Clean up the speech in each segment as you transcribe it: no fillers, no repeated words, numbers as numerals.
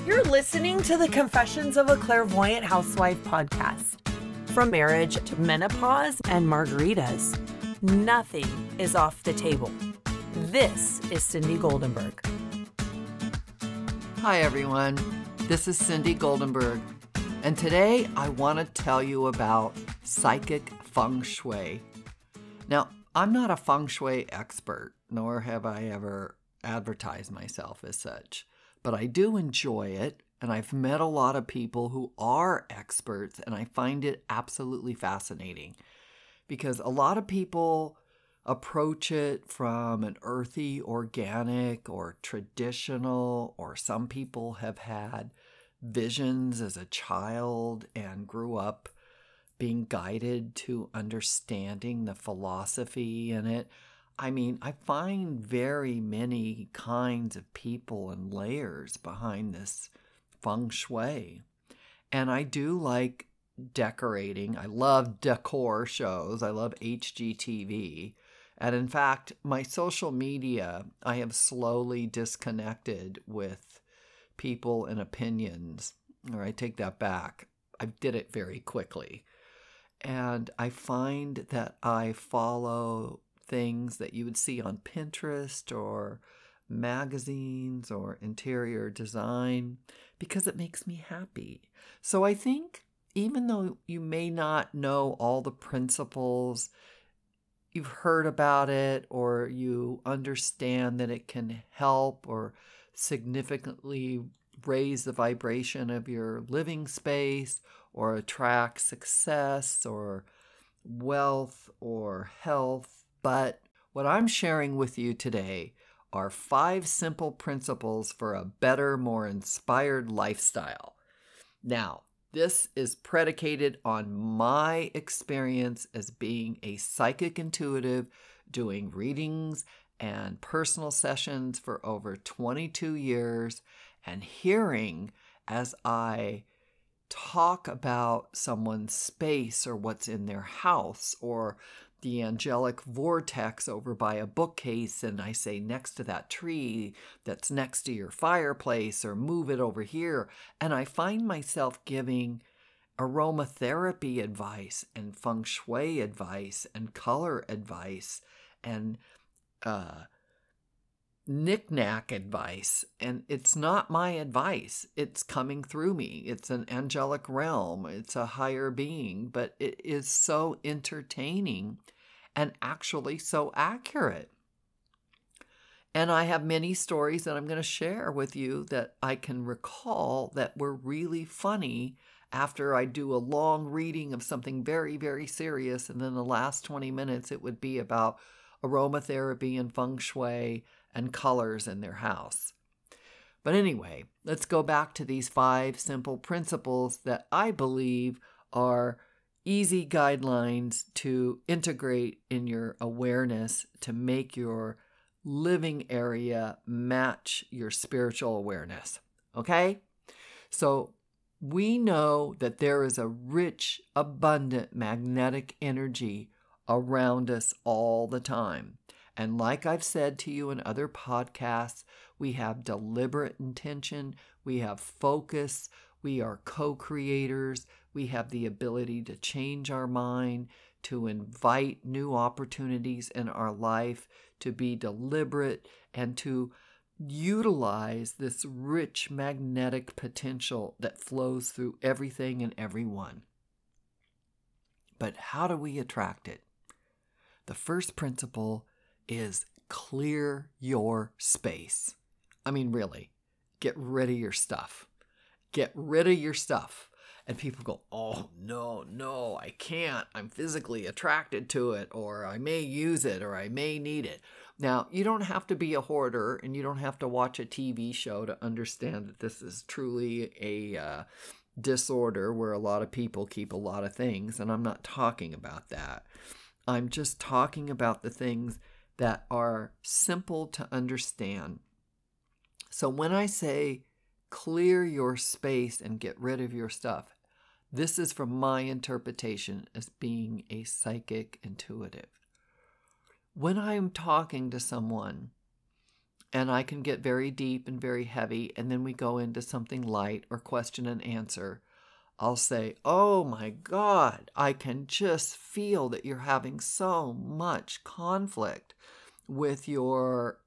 You're listening to the Confessions of a Clairvoyant Housewife podcast. From marriage to menopause and margaritas, nothing is off the table. This is Cindy Goldenberg. Hi, everyone. This is Cindy Goldenberg, and today I want to tell you about psychic feng shui. Now, I'm not a feng shui expert, nor have I ever advertised myself as such, but I do enjoy it, and I've met a lot of people who are experts, and I find it absolutely fascinating because a lot of people approach it from an earthy, organic, or traditional, or some people have had visions as a child and grew up being guided to understanding the philosophy in it. I mean, I find very many kinds of people and layers behind this feng shui. And I do like decorating. I love decor shows. I love HGTV. And in fact, my social media, I have slowly disconnected with people and opinions. Or I take that back. I did it very quickly. And I find that I follow things that you would see on Pinterest or magazines or interior design because it makes me happy. So I think even though you may not know all the principles, you've heard about it or you understand that it can help or significantly raise the vibration of your living space or attract success or wealth or health. But what I'm sharing with you today are 5 simple principles for a better, more inspired lifestyle. Now, this is predicated on my experience as being a psychic intuitive, doing readings and personal sessions for over 22 years, and hearing as I talk about someone's space or what's in their house or the angelic vortex over by a bookcase, and I say next to that tree that's next to your fireplace or move it over here. And I find myself giving aromatherapy advice and feng shui advice and color advice and knick-knack advice. And it's not my advice. It's coming through me. It's an angelic realm. It's a higher being, but it is so entertaining and actually so accurate. And I have many stories that I'm going to share with you that I can recall that were really funny after I do a long reading of something very, very serious. And then the last 20 minutes, it would be about aromatherapy and feng shui and colors in their house. But anyway, let's go back to these 5 simple principles that I believe are easy guidelines to integrate in your awareness to make your living area match your spiritual awareness. Okay? So we know that there is a rich, abundant magnetic energy around us all the time. And like I've said to you in other podcasts, we have deliberate intention, we have focus, we are co-creators, we have the ability to change our mind, to invite new opportunities in our life, to be deliberate, and to utilize this rich magnetic potential that flows through everything and everyone. But how do we attract it? The first principle is clear your space. I mean, really, get rid of your stuff. Get rid of your stuff. And people go, oh, no, I can't. I'm physically attracted to it, or I may use it, or I may need it. Now, you don't have to be a hoarder, and you don't have to watch a TV show to understand that this is truly a disorder where a lot of people keep a lot of things, and I'm not talking about that. I'm just talking about the things that are simple to understand. So when I say clear your space and get rid of your stuff, this is from my interpretation as being a psychic intuitive. When I'm talking to someone and I can get very deep and very heavy, and then we go into something light or question and answer, I'll say, oh my God, I can just feel that you're having so much conflict with your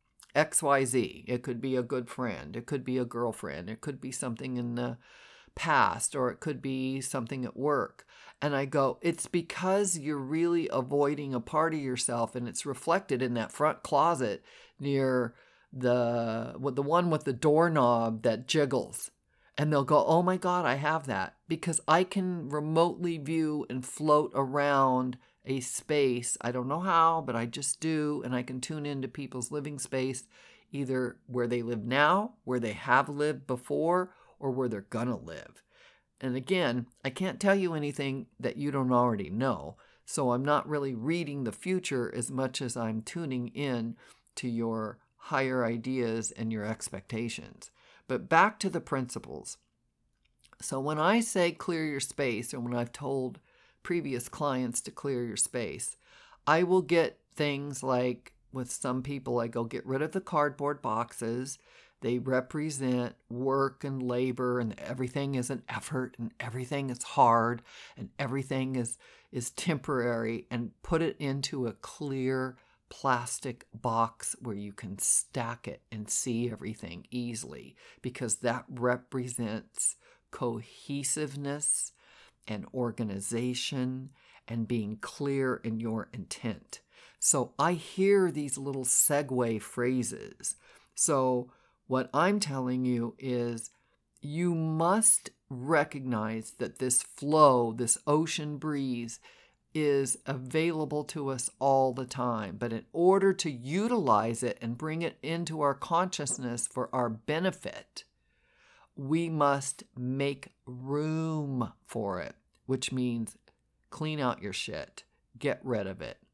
XYZ. It could be a good friend, it could be a girlfriend, it could be something in the past, or it could be something at work. And I go, it's because you're really avoiding a part of yourself, and it's reflected in that front closet near the one with the doorknob that jiggles. And they'll go, oh my God, I have that. Because I can remotely view and float around a space. I don't know how, but I just do. And I can tune into people's living space, either where they live now, where they have lived before, or where they're going to live. And again, I can't tell you anything that you don't already know. So I'm not really reading the future as much as I'm tuning in to your higher ideas and your expectations. But back to the principles. So when I say clear your space, or when I've told previous clients to clear your space, I will get things like, with some people, I go get rid of the cardboard boxes. They represent work and labor, and everything is an effort, and everything is hard, and everything is temporary, and put it into a clear plastic box where you can stack it and see everything easily, because that represents cohesiveness and organization and being clear in your intent. So I hear these little segue phrases. So what I'm telling you is you must recognize that this flow, this ocean breeze, is available to us all the time. But in order to utilize it and bring it into our consciousness for our benefit, we must make room for it, which means clean out your shit, get rid of it.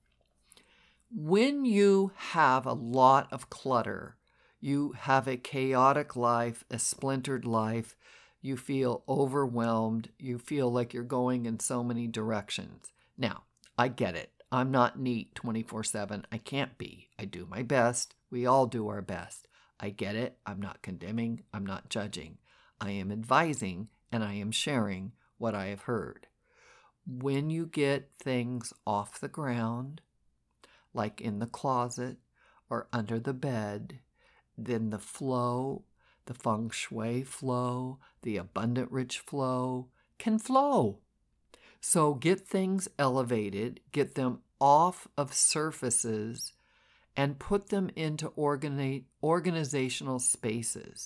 When you have a lot of clutter, you have a chaotic life, a splintered life, you feel overwhelmed, you feel like you're going in so many directions. Now, I get it. I'm not neat 24/7. I can't be. I do my best. We all do our best. I get it. I'm not condemning. I'm not judging. I am advising, and I am sharing what I have heard. When you get things off the ground, like in the closet or under the bed, then the flow, the feng shui flow, the abundant rich flow can flow. So get things elevated, get them off of surfaces, and put them into organizational spaces.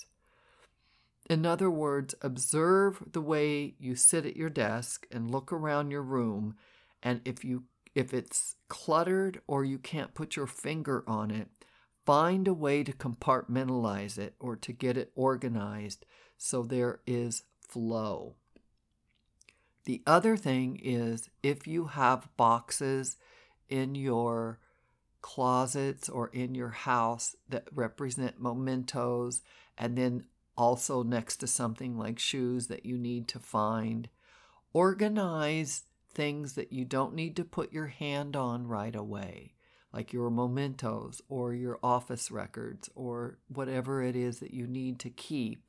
In other words, observe the way you sit at your desk and look around your room, and if it's cluttered or you can't put your finger on it, find a way to compartmentalize it or to get it organized so there is flow. The other thing is, if you have boxes in your closets or in your house that represent mementos, and then also next to something like shoes that you need to find, organize things that you don't need to put your hand on right away, like your mementos or your office records or whatever it is that you need to keep.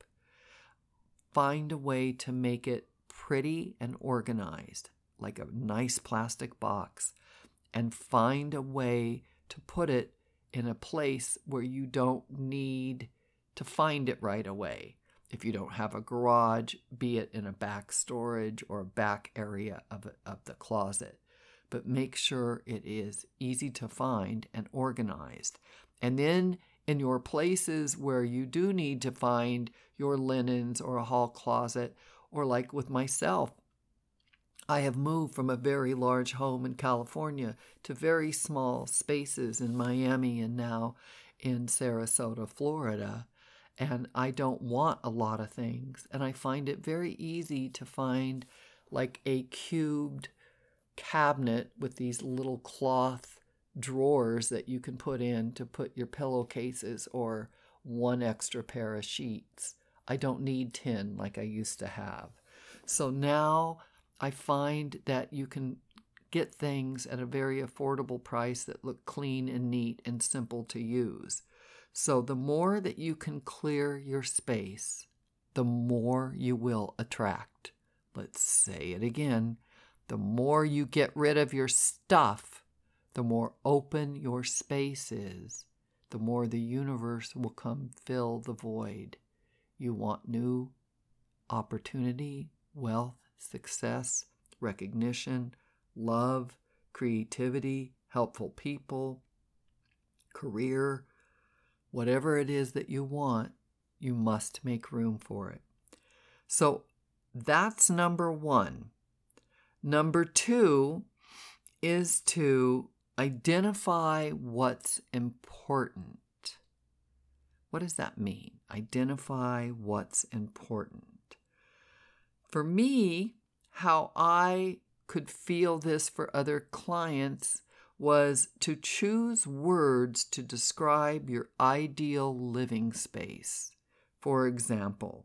Find a way to make it pretty and organized, like a nice plastic box, and find a way to put it in a place where you don't need to find it right away. If you don't have a garage, be it in a back storage or back area of the closet. But make sure it is easy to find and organized. And then in your places where you do need to find your linens or a hall closet, or like with myself, I have moved from a very large home in California to very small spaces in Miami and now in Sarasota, Florida. And I don't want a lot of things. And I find it very easy to find like a cubed cabinet with these little cloth drawers that you can put in to put your pillowcases or one extra pair of sheets. I don't need 10 like I used to have. So now I find that you can get things at a very affordable price that look clean and neat and simple to use. So the more that you can clear your space, the more you will attract. Let's say it again. The more you get rid of your stuff, the more open your space is, the more the universe will come fill the void. You want new opportunity, wealth, success, recognition, love, creativity, helpful people, career, whatever it is that you want, you must make room for it. So that's number one. Number two is to identify what's important. What does that mean? Identify what's important. For me, how I could feel this for other clients was to choose words to describe your ideal living space. For example,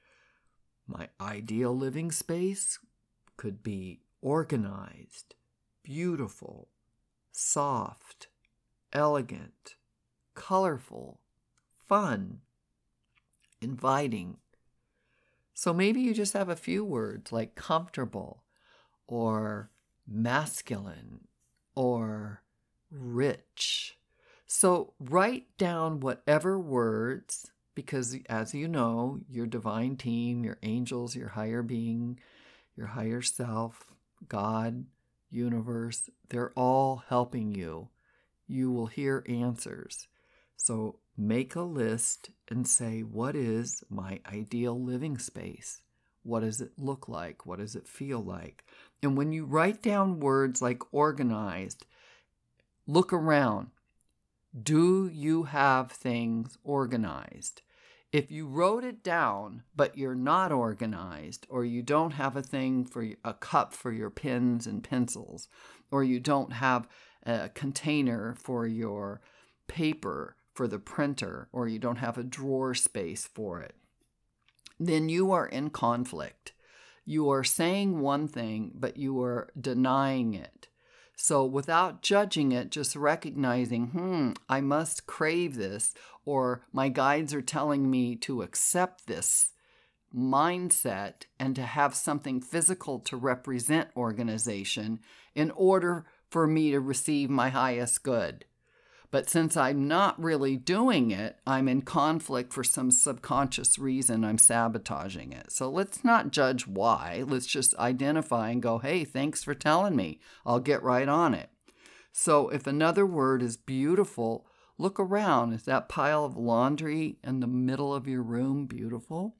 my ideal living space could be organized, beautiful, soft, elegant, colorful, fun, inviting. So maybe you just have a few words like comfortable or masculine or rich. So write down whatever words, because as you know, your divine team, your angels, your higher being, your higher self, God, universe, they're all helping you. You will hear answers. So make a list and say, what is my ideal living space? What does it look like? What does it feel like? And when you write down words like organized, look around. Do you have things organized? If you wrote it down, but you're not organized, or you don't have a cup for your pens and pencils, or you don't have a container for your paper for the printer, or you don't have a drawer space for it, then you are in conflict. You are saying one thing, but you are denying it. So without judging it, just recognizing, I must crave this, or my guides are telling me to accept this mindset and to have something physical to represent organization in order for me to receive my highest good. But since I'm not really doing it, I'm in conflict for some subconscious reason. I'm sabotaging it. So let's not judge why. Let's just identify and go, hey, thanks for telling me. I'll get right on it. So if another word is beautiful, look around. Is that pile of laundry in the middle of your room beautiful?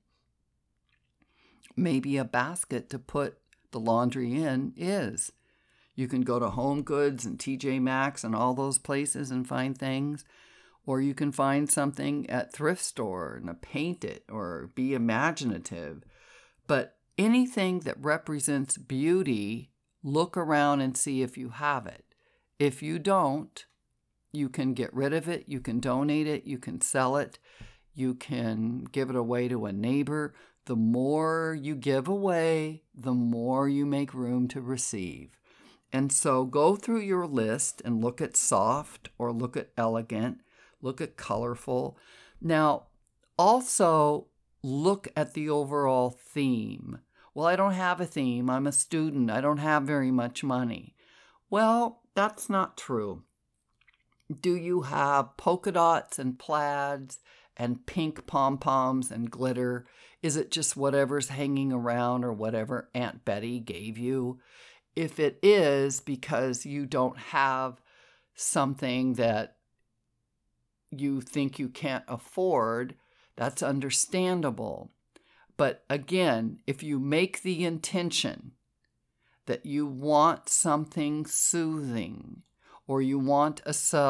Maybe a basket to put the laundry in is. You can go to Home Goods and TJ Maxx and all those places and find things. Or you can find something at thrift store and paint it or be imaginative. But anything that represents beauty, look around and see if you have it. If you don't, you can get rid of it. You can donate it. You can sell it. You can give it away to a neighbor. The more you give away, the more you make room to receive. And so go through your list and look at soft or look at elegant, look at colorful. Now, also look at the overall theme. Well, I don't have a theme. I'm a student. I don't have very much money. Well, that's not true. Do you have polka dots and plaids and pink pom-poms and glitter? Is it just whatever's hanging around or whatever Aunt Betty gave you? If it is because you don't have something that you think you can't afford, that's understandable. But again, if you make the intention that you want something soothing, or you want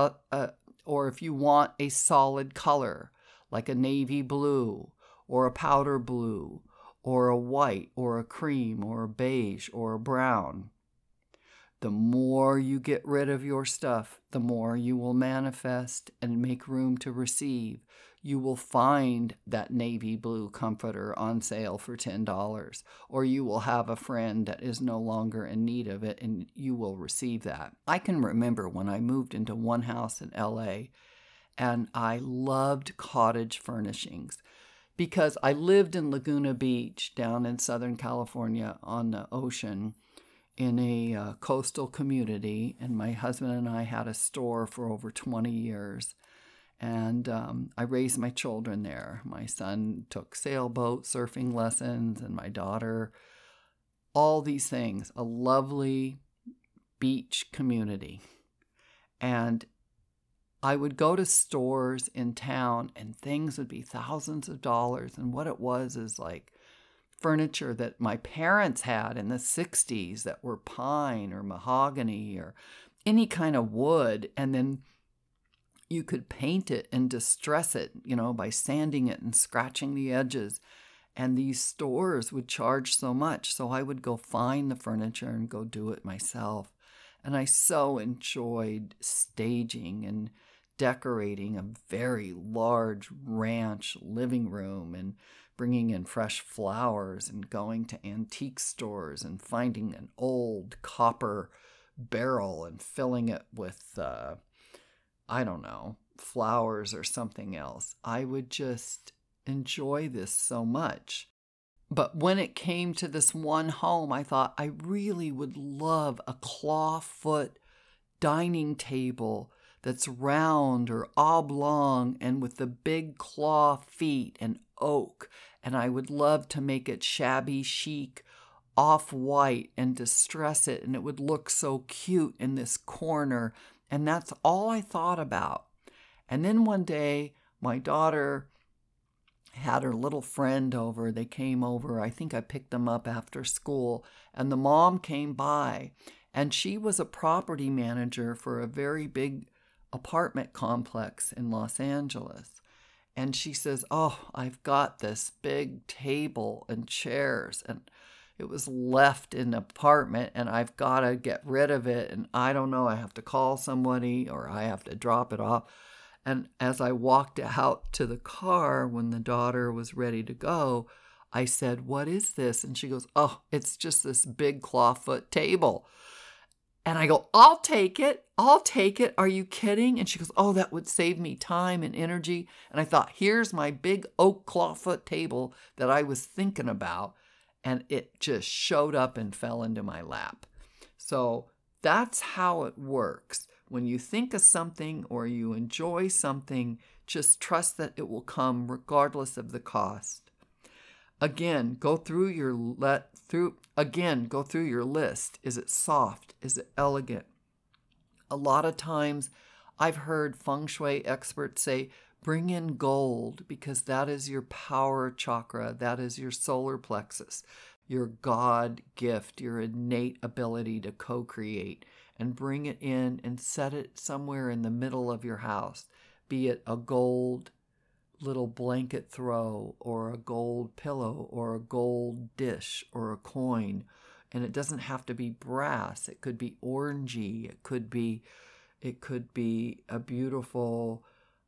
or if you want a solid color like a navy blue or a powder blue or a white or a cream or a beige or a brown, the more you get rid of your stuff, the more you will manifest and make room to receive. You will find that navy blue comforter on sale for $10, or you will have a friend that is no longer in need of it and you will receive that. I can remember when I moved into one house in LA and I loved cottage furnishings because I lived in Laguna Beach down in Southern California on the ocean in a coastal community, and my husband and I had a store for over 20 years. And I raised my children there. My son took sailboat surfing lessons, and my daughter, all these things, a lovely beach community. And I would go to stores in town and things would be thousands of dollars. And what it was is like furniture that my parents had in the 60s that were pine or mahogany or any kind of wood. And then you could paint it and distress it, by sanding it and scratching the edges. And these stores would charge so much. So I would go find the furniture and go do it myself. And I so enjoyed staging and decorating a very large ranch living room and bringing in fresh flowers and going to antique stores and finding an old copper barrel and filling it with, flowers or something else. I would just enjoy this so much. But when it came to this one home, I thought I really would love a clawfoot dining table that's round or oblong and with the big claw feet and oak. And I would love to make it shabby chic, off-white, and distress it. And it would look so cute in this corner. And that's all I thought about. And then one day, my daughter had her little friend over. They came over. I think I picked them up after school. And the mom came by. And she was a property manager for a very big apartment complex in Los Angeles. And she says, "Oh, I've got this big table and chairs. And it was left in the apartment. And I've got to get rid of it. And I don't know. I have to call somebody or I have to drop it off." And as I walked out to the car when the daughter was ready to go, I said, "What is this?" And she goes, "Oh, it's just this big clawfoot table." And I go, I'll take it. Are you kidding?" And she goes, "Oh, that would save me time and energy." And I thought, here's my big oak clawfoot table that I was thinking about. And it just showed up and fell into my lap. So that's how it works. When you think of something or you enjoy something, just trust that it will come regardless of the cost. Again, go through your list. Is it soft? Is it elegant? A lot of times I've heard feng shui experts say, bring in gold because that is your power chakra. That is your solar plexus, your God gift, your innate ability to co-create. And bring it in and set it somewhere in the middle of your house, be it a gold little blanket throw or a gold pillow or a gold dish or a coin. And it doesn't have to be brass. It could be orangey. It could be a beautiful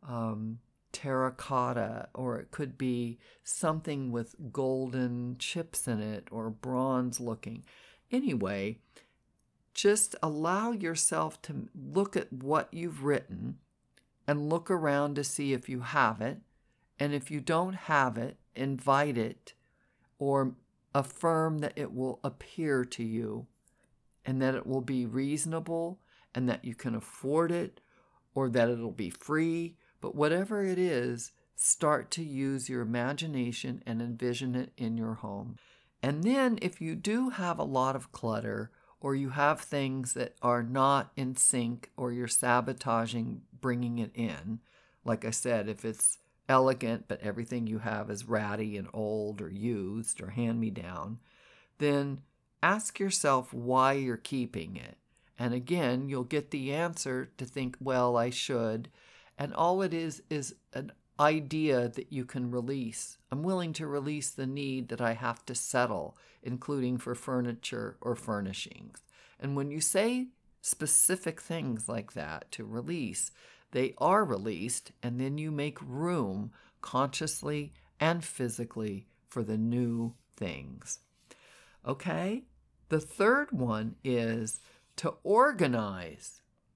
terracotta, or it could be something with golden chips in it or bronze looking. Anyway, just allow yourself to look at what you've written and look around to see if you have it. And if you don't have it, invite it or affirm that it will appear to you and that it will be reasonable and that you can afford it or that it'll be free. But whatever it is, start to use your imagination and envision it in your home. And then if you do have a lot of clutter, or you have things that are not in sync, or you're sabotaging bringing it in. Like I said, if it's elegant, but everything you have is ratty and old or used or hand-me-down, then ask yourself why you're keeping it. And again, you'll get the answer to think, well, I should. And all it is an idea that you can release. I'm willing to release the need that I have to settle, including for furniture or furnishings. And when you say specific things like that to release, they are released, and then you make room consciously and physically for the new things. Okay? The third one is to organize.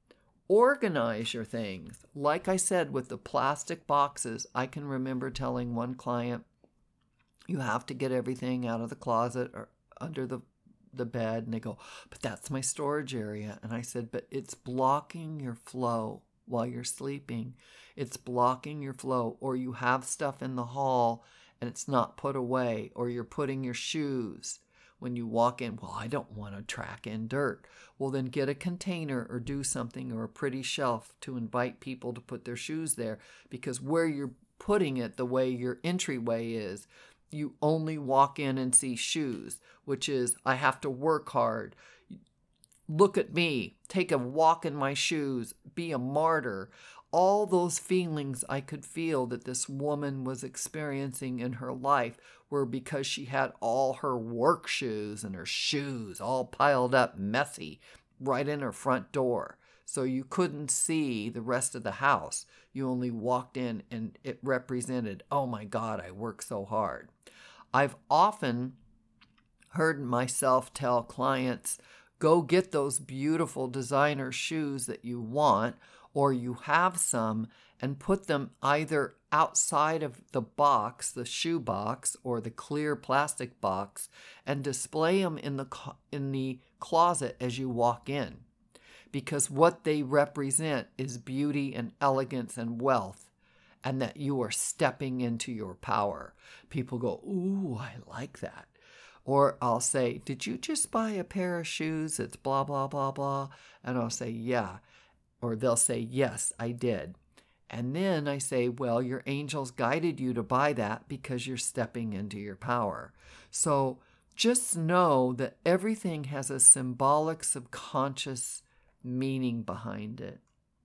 Organize your things. Like I said, with the plastic boxes, I can remember telling one client, you have to get everything out of the closet or under the bed. And they go, but that's my storage area. And I said, but it's blocking your flow while you're sleeping. It's blocking your flow. Or you have stuff in the hall and it's not put away. Or you're putting your shoes when you walk in. Well, I don't want to track in dirt. Well, then get a container or do something, or a pretty shelf to invite people to put their shoes there. Because where you're putting it, the way your entryway is, you only walk in and see shoes, which is, I have to work hard. Look at me, take a walk in my shoes, be a martyr. All those feelings I could feel that this woman was experiencing in her life were because she had all her work shoes and her shoes all piled up messy right in her front door. So you couldn't see the rest of the house. You only walked in and it represented, oh my God, I work so hard. I've often heard myself tell clients, go get those beautiful designer shoes that you want, or you have some, and put them either outside of the box, the shoe box, or the clear plastic box, and display them in the closet as you walk in. Because what they represent is beauty and elegance and wealth, and that you are stepping into your power. People go, ooh, I like that. Or I'll say, did you just buy a pair of shoes that's blah, blah, blah, blah? And I'll say, yeah. Or they'll say, yes, I did. And then I say, well, your angels guided you to buy that because you're stepping into your power. So just know that everything has a symbolic, subconscious meaning behind it.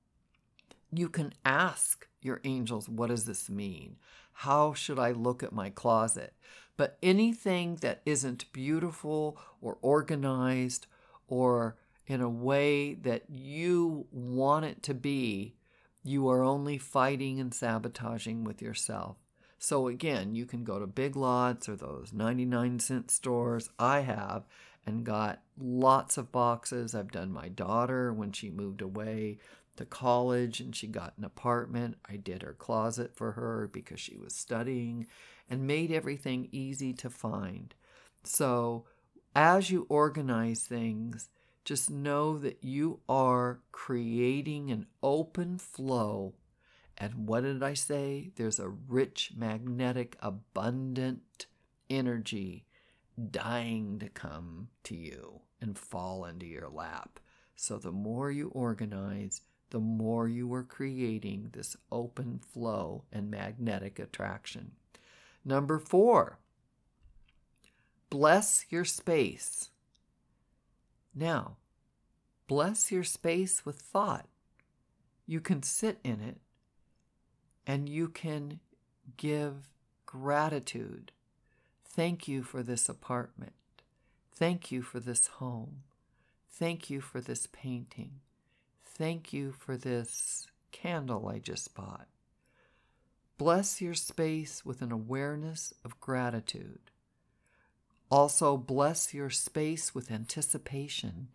You can ask your angels, what does this mean? How should I look at my closet? But anything that isn't beautiful or organized or in a way that you want it to be, you are only fighting and sabotaging with yourself. So again, you can go to Big Lots or those 99-cent stores I have and got lots of boxes. I've done my daughter when she moved away to college and she got an apartment. I did her closet for her because she was studying and made everything easy to find. So as you organize things, just know that you are creating an open flow. And what did I say? There's a rich, magnetic, abundant energy dying to come to you and fall into your lap. So the more you organize, the more you are creating this open flow and magnetic attraction. Number 4, bless your space. Now, bless your space with thought. You can sit in it and you can give gratitude. Thank you for this apartment. Thank you for this home. Thank you for this painting. Thank you for this candle I just bought. Bless your space with an awareness of gratitude. Also, bless your space with anticipation.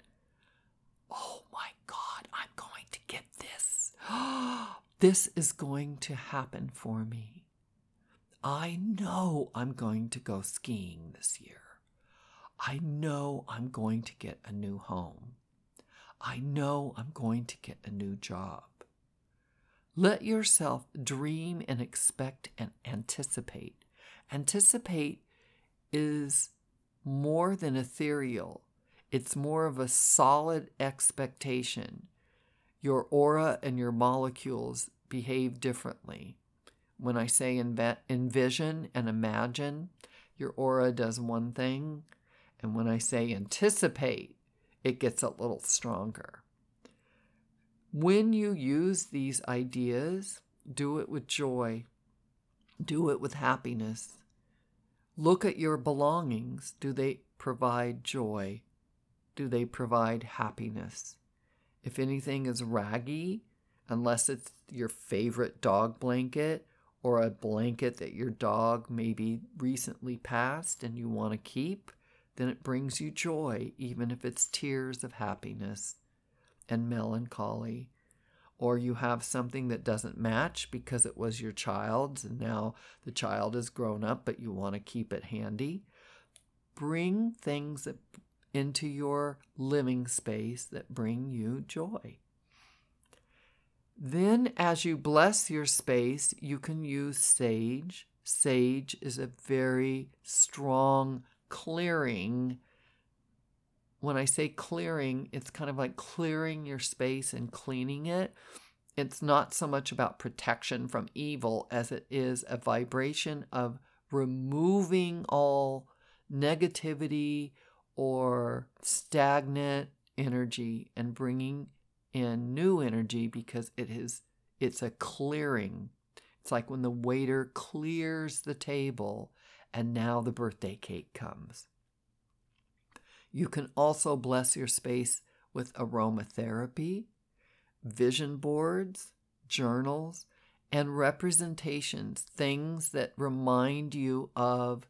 Oh my God, I'm going to get this. This is going to happen for me. I know I'm going to go skiing this year. I know I'm going to get a new home. I know I'm going to get a new job. Let yourself dream and expect and anticipate. Anticipate is more than ethereal. It's more of a solid expectation. Your aura and your molecules behave differently. When I say envision and imagine, your aura does one thing. And when I say anticipate, it gets a little stronger. When you use these ideas, do it with joy. Do it with happiness. Look at your belongings. Do they provide joy? Do they provide happiness? If anything is raggy, unless it's your favorite dog blanket or a blanket that your dog maybe recently passed and you want to keep, then it brings you joy, even if it's tears of happiness and melancholy. or you have something that doesn't match because it was your child's and now the child is grown up, but you want to keep it handy. Bring things into your living space that bring you joy. Then as you bless your space, you can use sage. Sage is a very strong clearing. When I say clearing, it's kind of like clearing your space and cleaning it. It's not so much about protection from evil as it is a vibration of removing all negativity or stagnant energy and bringing in new energy, because it's a clearing. It's like when the waiter clears the table and now the birthday cake comes. You can also bless your space with aromatherapy, vision boards, journals, and representations, things that remind you of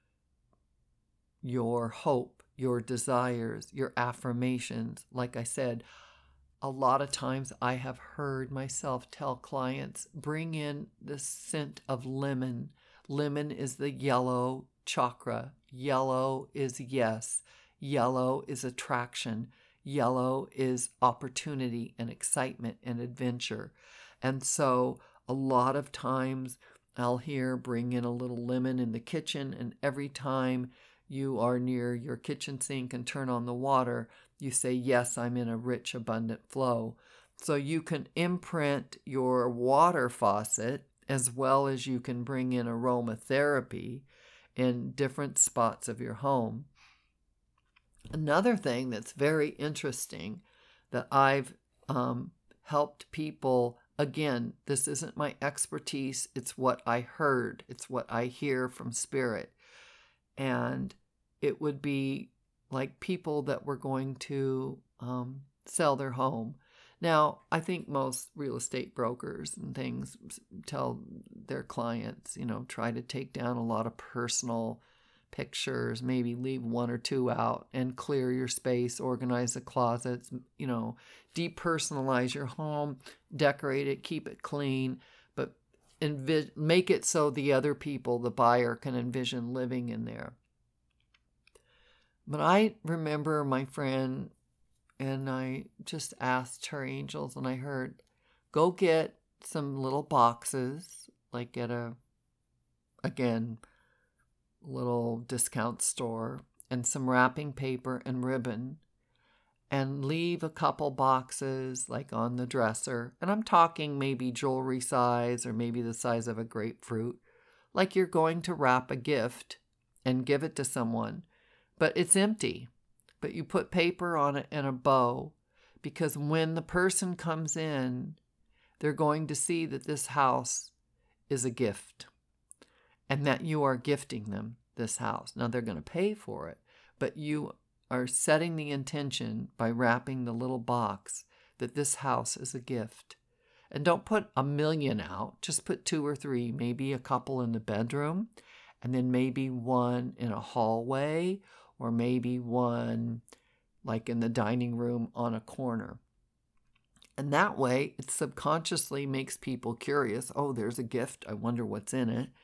your hope, your desires, your affirmations. Like I said, a lot of times I have heard myself tell clients, bring in the scent of lemon. Lemon is the yellow chakra. Yellow is yes. Yellow is attraction. Yellow is opportunity and excitement and adventure. And so a lot of times I'll hear, bring in a little lemon in the kitchen, and every time you are near your kitchen sink and turn on the water, you say, yes, I'm in a rich, abundant flow. So you can imprint your water faucet as well as you can bring in aromatherapy in different spots of your home. Another thing that's very interesting that I've helped people, again, this isn't my expertise, it's what I heard, it's what I hear from Spirit. And it would be like people that were going to sell their home. Now, I think most real estate brokers and things tell their clients, try to take down a lot of personal pictures, maybe leave one or two out and clear your space, organize the closets, depersonalize your home, decorate it, keep it clean, but make it so the other people, the buyer, can envision living in there. But I remember my friend, and I just asked her angels, and I heard, go get some little boxes, like at little discount store, and some wrapping paper and ribbon, and leave a couple boxes like on the dresser. And I'm talking maybe jewelry size or maybe the size of a grapefruit, like you're going to wrap a gift and give it to someone. But it's empty, but you put paper on it and a bow, because when the person comes in, they're going to see that this house is a gift and that you are gifting them this house. Now, they're going to pay for it, but you are setting the intention by wrapping the little box that this house is a gift. And don't put 1 million out, just put 2 or 3, maybe a couple in the bedroom, and then maybe one in a hallway, or maybe one like in the dining room on a corner. And that way, it subconsciously makes people curious. Oh, there's a gift. I wonder what's in it.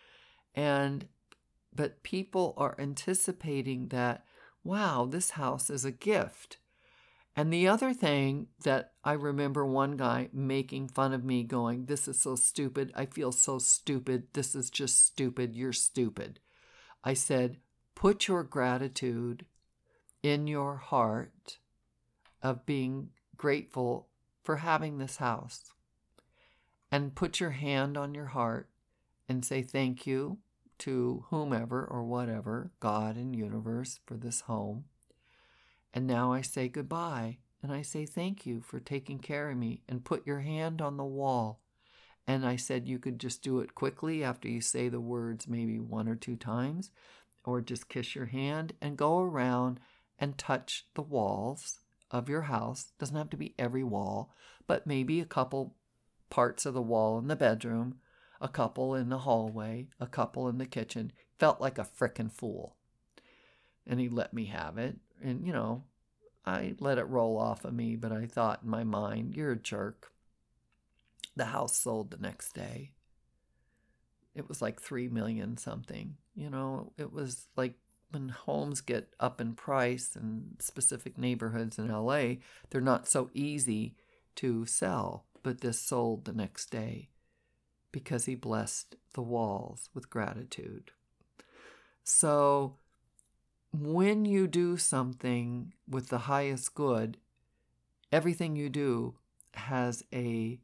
But people are anticipating that, wow, this house is a gift. And the other thing that I remember one guy making fun of me going, this is so stupid. I feel so stupid. This is just stupid. You're stupid. I said, put your gratitude in your heart of being grateful for having this house. And put your hand on your heart and say thank you to whomever or whatever, God and universe, for this home. And now I say goodbye, and I say thank you for taking care of me, and put your hand on the wall. And I said you could just do it quickly after you say the words maybe 1 or 2 times, or just kiss your hand and go around and touch the walls of your house. Doesn't have to be every wall, but maybe a couple parts of the wall in the bedroom, a couple in the hallway, a couple in the kitchen. Felt like a frickin' fool. And he let me have it. And, I let it roll off of me, but I thought in my mind, you're a jerk. the house sold the next day. It was like $3 million something. It was like when homes get up in price in specific neighborhoods in LA, they're not so easy to sell. But this sold the next day because he blessed the walls with gratitude. So when you do something with the highest good, everything you do has a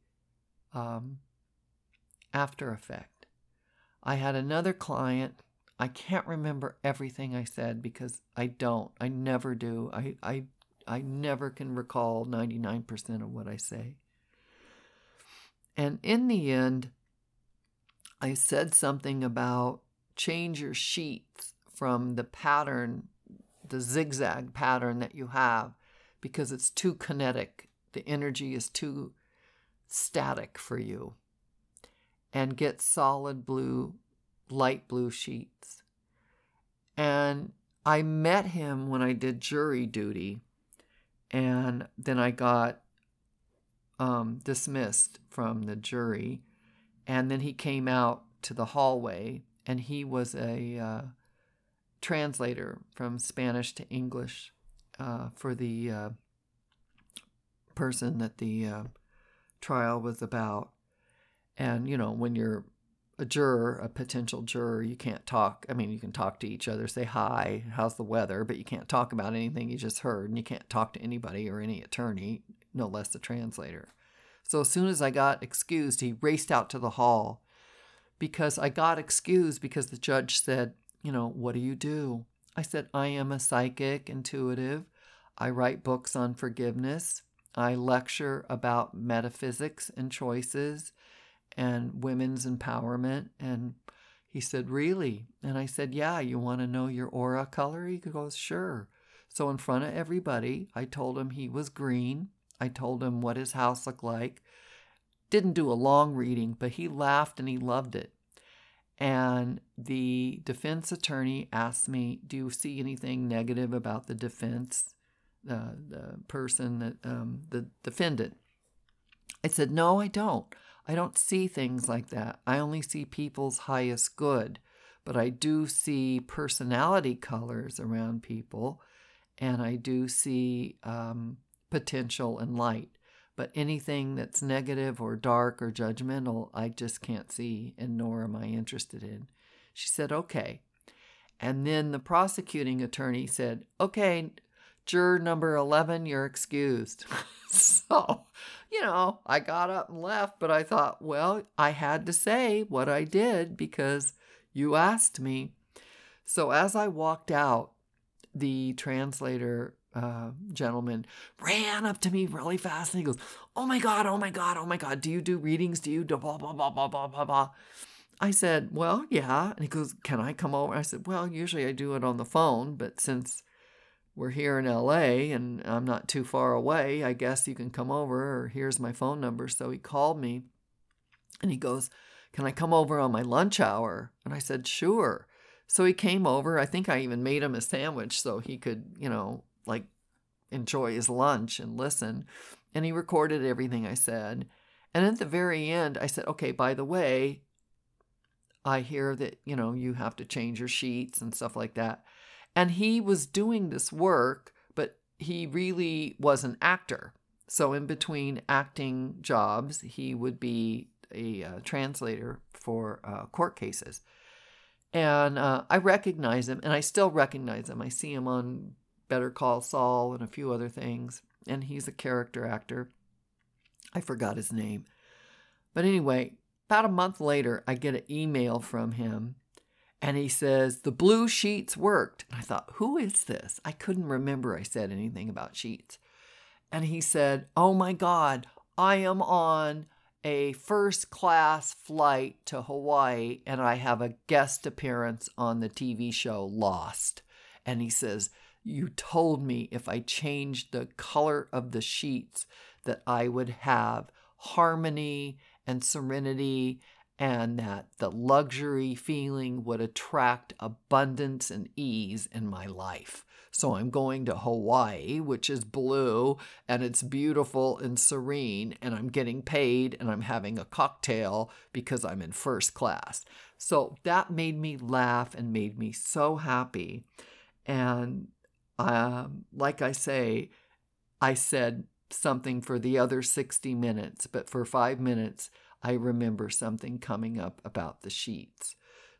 after effect. I had another client. I can't remember everything I said because I never do. I never can recall 99% of what I say. And in the end, I said something about change your sheets from the pattern, the zigzag pattern that you have, because it's too kinetic. The energy is too static for you. And get solid blue, light blue sheets. And I met him when I did jury duty, and then I got dismissed from the jury, and then he came out to the hallway, and he was a translator from Spanish to English for the person that the trial was about. And, when you're a juror, a potential juror, you can't talk. I mean, you can talk to each other, say hi, how's the weather, but you can't talk about anything you just heard, and you can't talk to anybody or any attorney, no less the translator. So as soon as I got excused, he raced out to the hall because I got excused because the judge said, what do you do? I said, I am a psychic intuitive. I write books on forgiveness. I lecture about metaphysics and choices and women's empowerment. And he said, really? And I said, yeah, you want to know your aura color? He goes, sure. So in front of everybody, I told him he was green. I told him what his house looked like. Didn't do a long reading, but he laughed and he loved it. And the defense attorney asked me, do you see anything negative about the defense, the person, that the defendant? I said, no, I don't. I don't see things like that. I only see people's highest good, but I do see personality colors around people, and I do see potential and light. But anything that's negative or dark or judgmental, I just can't see, and nor am I interested in. She said, okay. And then the prosecuting attorney said, okay, juror number 11, you're excused. So, I got up and left, but I thought, well, I had to say what I did because you asked me. So as I walked out, the translator gentleman ran up to me really fast and he goes, oh my God, oh my God, oh my God, do you do readings? Do you do blah, blah, blah, blah, blah, blah, blah? I said, well, yeah. And he goes, can I come over? I said, well, usually I do it on the phone, but since we're here in LA and I'm not too far away, I guess you can come over, or here's my phone number. So he called me and he goes, can I come over on my lunch hour? And I said, sure. So he came over. I think I even made him a sandwich so he could, enjoy his lunch and listen. And he recorded everything I said. And at the very end, I said, okay, by the way, I hear that, you have to change your sheets and stuff like that. And he was doing this work, but he really was an actor. So in between acting jobs, he would be a translator for court cases. And I recognize him, and I still recognize him. I see him on Better Call Saul and a few other things, and he's a character actor. I forgot his name. But anyway, about a month later, I get an email from him. And he says, the blue sheets worked. And I thought, who is this? I couldn't remember I said anything about sheets. And he said, oh my God, I am on a first-class flight to Hawaii, and I have a guest appearance on the TV show Lost. And he says, you told me if I changed the color of the sheets that I would have harmony and serenity and that the luxury feeling would attract abundance and ease in my life. So I'm going to Hawaii, which is blue, and it's beautiful and serene, and I'm getting paid, and I'm having a cocktail because I'm in first class. So that made me laugh and made me so happy. And like I say, I said something for the other 60 minutes, but for 5 minutes, I remember something coming up about the sheets.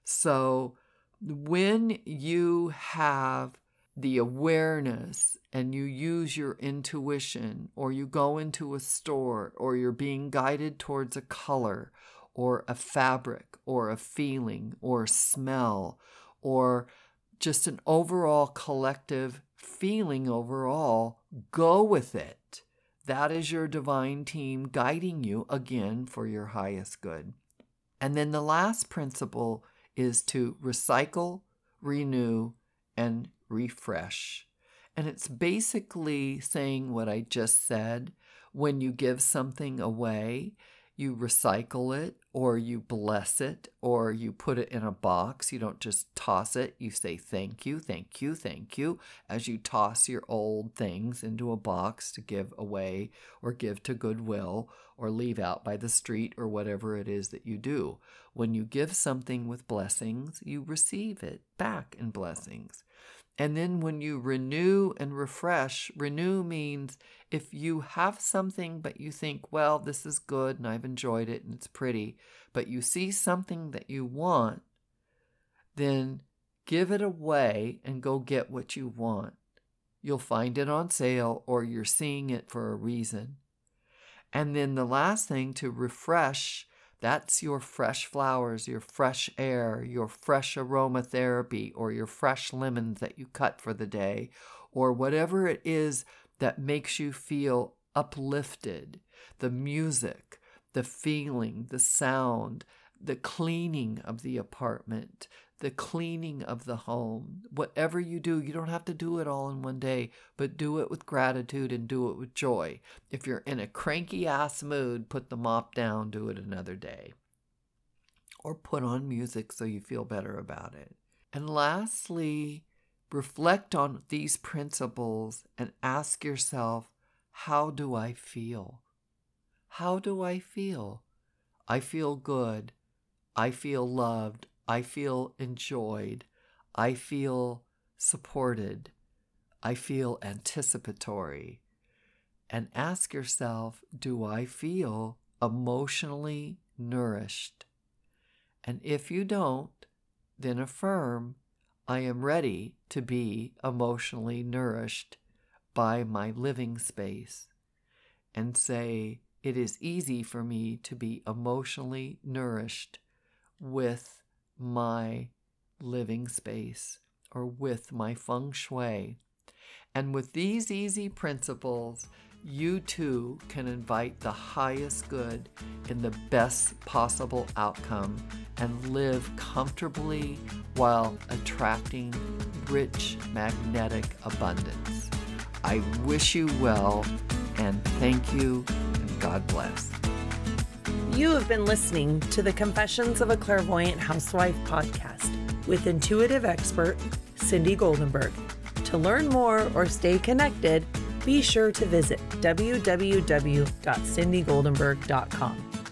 So when you have the awareness and you use your intuition, or you go into a store, or you're being guided towards a color or a fabric or a feeling or smell or just an overall collective feeling overall, go with it. That is your divine team guiding you again for your highest good. And then the last principle is to recycle, renew, and refresh. And it's basically saying what I just said. When you give something away, you recycle it, or you bless it, or you put it in a box. You don't just toss it. You say thank you, thank you, thank you, as you toss your old things into a box to give away or give to Goodwill or leave out by the street or whatever it is that you do. When you give something with blessings, you receive it back in blessings. And then when you renew and refresh, renew means if you have something but you think, well, this is good and I've enjoyed it and it's pretty, but you see something that you want, then give it away and go get what you want. You'll find it on sale, or you're seeing it for a reason. And then the last thing, to refresh, that's your fresh flowers, your fresh air, your fresh aromatherapy, or your fresh lemons that you cut for the day, or whatever it is that makes you feel uplifted. The music, the feeling, the sound, the cleaning of the apartment, the cleaning of the home. Whatever you do, you don't have to do it all in one day, but do it with gratitude and do it with joy. If you're in a cranky ass mood, put the mop down, do it another day. Or put on music so you feel better about it. And lastly, reflect on these principles and ask yourself, how do I feel? How do I feel? I feel good. I feel loved. I feel enjoyed. I feel supported. I feel anticipatory. And ask yourself, do I feel emotionally nourished? And if you don't, then affirm, I am ready to be emotionally nourished by my living space. And say, it is easy for me to be emotionally nourished with my living space, or with my feng shui. And with these easy principles, you too can invite the highest good in the best possible outcome and live comfortably while attracting rich magnetic abundance. I wish you well, and thank you, and God bless. You have been listening to the Confessions of a Clairvoyant Housewife podcast with intuitive expert Cindy Goldenberg. To learn more or stay connected, be sure to visit www.cindygoldenberg.com.